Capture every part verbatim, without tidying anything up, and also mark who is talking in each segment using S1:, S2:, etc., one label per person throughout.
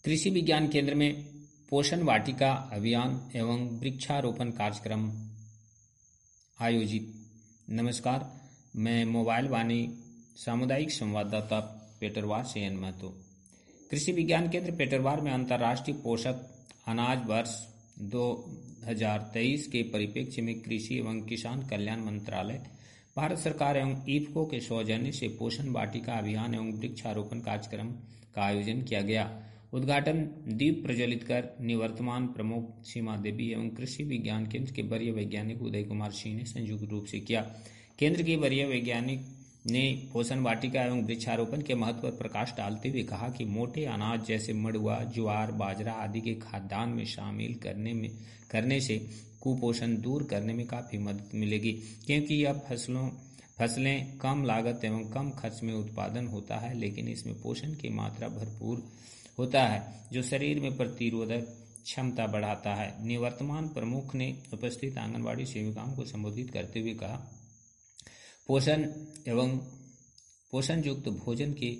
S1: कृषि विज्ञान केंद्र में पोषण वाटिका अभियान एवं वृक्षारोपण कार्यक्रम आयोजित। नमस्कार, मैं मोबाइल वाणी सामुदायिक संवाददाता पेटरवार से एन महतो। कृषि विज्ञान केंद्र पेटरवार में अंतर्राष्ट्रीय पोषक अनाज वर्ष दो हज़ार तेईस के परिप्रेक्ष्य में कृषि एवं किसान कल्याण मंत्रालय, भारत सरकार एवं इफको के सौजन्य से पोषण वाटिका अभियान एवं वृक्षारोपण कार्यक्रम का आयोजन किया गया। उद्घाटन दीप प्रज्वलित कर निवर्तमान प्रमुख सीमा देवी एवं कृषि विज्ञान केंद्र के वरीय वैज्ञानिक उदय कुमार सिंह ने संयुक्त रूप से किया। केंद्र के वरीय वैज्ञानिक ने पोषण वाटिका एवं वृक्षारोपण के महत्व पर प्रकाश डालते हुए कहा कि मोटे अनाज जैसे मड़ुआ, ज्वार, बाजरा आदि के खाद्यान्न में शामिल करने में करने से कुपोषण दूर करने में काफी मदद मिलेगी, क्योंकि यह फसलों फसलें कम लागत एवं कम खर्च में उत्पादन होता है, लेकिन इसमें पोषण की मात्रा भरपूर होता है जो शरीर में प्रतिरोधक क्षमता बढ़ाता है। निवर्तमान प्रमुख ने उपस्थित आंगनबाड़ी सेविकाओं को संबोधित करते हुए कहा, पोषण एवं पोषण युक्त भोजन के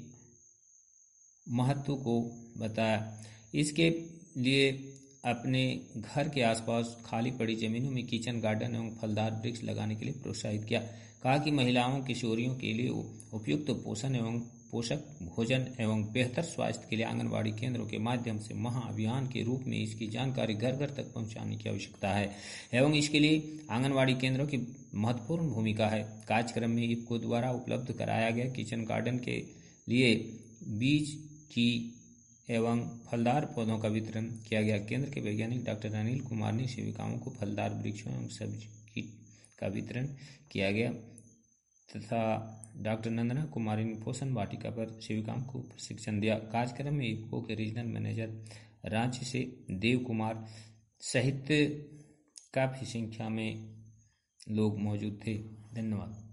S1: महत्व को बताया। इसके लिए अपने घर के आसपास खाली पड़ी जमीनों में किचन गार्डन एवं फलदार वृक्ष लगाने के लिए प्रोत्साहित किया। कहा कि महिलाओं, किशोरियों के लिए उपयुक्त पोषण एवं पोषक भोजन एवं बेहतर स्वास्थ्य के लिए आंगनबाड़ी केंद्रों के माध्यम से महाअभियान के रूप में इसकी जानकारी घर घर तक पहुंचाने की आवश्यकता है एवं इसके लिए आंगनबाड़ी केंद्रों की महत्वपूर्ण भूमिका है। कार्यक्रम में इफको द्वारा उपलब्ध कराया गया किचन गार्डन के लिए बीज की एवं फलदार पौधों का वितरण किया गया। केंद्र के वैज्ञानिक डॉक्टर अनिल कुमार ने सेविकाओं को फलदार वृक्षों एवं सब्जी किट का वितरण किया गया तथा डॉक्टर नंदना कुमारी ने पोषण वाटिका पर सेविकाओं को प्रशिक्षण दिया। कार्यक्रम में इफको के रीजनल मैनेजर रांची से देव कुमार सहित काफी संख्या में लोग मौजूद थे। धन्यवाद।